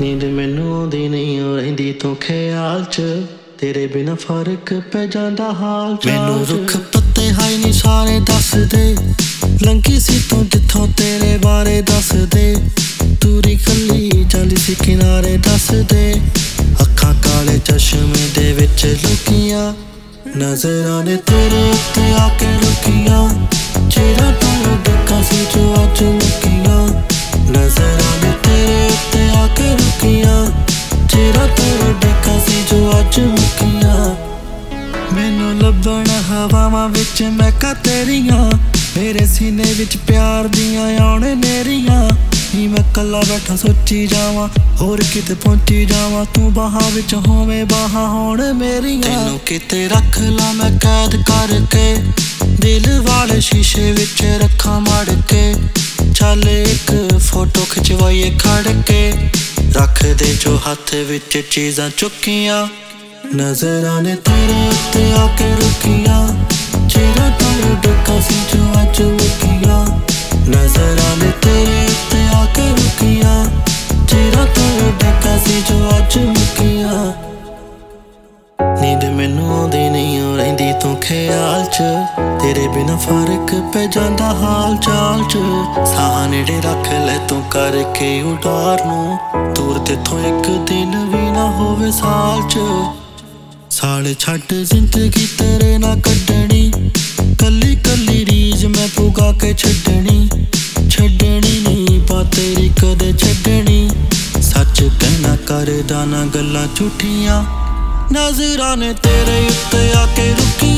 नींद मैनू आउंदी नहीं ओ रहिंदी तू ख्याल च तेरे बिना फर्क पै जांदा हाल च मैनू रुख पत्ते हाई नी सारे दस दे लंघी सी तू जिथों तेरे बारे दस दे तूरी कल्ली जांदी सी किनारे दस दे अखां काले चश्मे दे विच लुकियां नज़रां ने तेरे उत्ते आके रुकियां चेहरा तू डिक्का सी जो अज मुकियां नज़रां ने तेरे उत्ते आके रुकियां चेहरा तू डिक्का सी जो अज मुकियां मैनू लभण हवावां विच महकां तेरियां मेरे सीने विच प्यार दियां आउण नेरियां नी मैं कल्ला बैठा सोची जावां होर किते पहुंची जावां तू बाहां विच होवें बाहां होण मेरियां तैनू किते रख ला मैं कैद करके दिल वाले शीशे विच रखां मड़ के चल एक फोटो खिचवाइए खड़ के रख दे जो हथ विच चीज़ां चुकियां नज़रां ने तेरे उत्ते आके रुकियां चेहरा तू डिक्का सी जो अज मुकियां नज़रां ने तेरे उत्ते आके रुकियां चेहरा तू डिक्का सी जो अज मुकियां नींद मैनू आउंदी नहीं ओ रहिंदी तू ख्याल च तेरे बिना फर्क पै जांदा हाल चाल च साह नेड़े रख ले तू करके उडार नूं दूर तेथों एक दिन भी ना होवे साल च साल छड्ड जिंदगी तेरे ना कड्डनी कल्ली कल्ली रीज मैं पुगा के छड्डनी नी पा तेरी कदे छड्डनी सच कहना करदा ना गल्लां झूठियां नज़रां ने तेरे उत्ते आके रुकी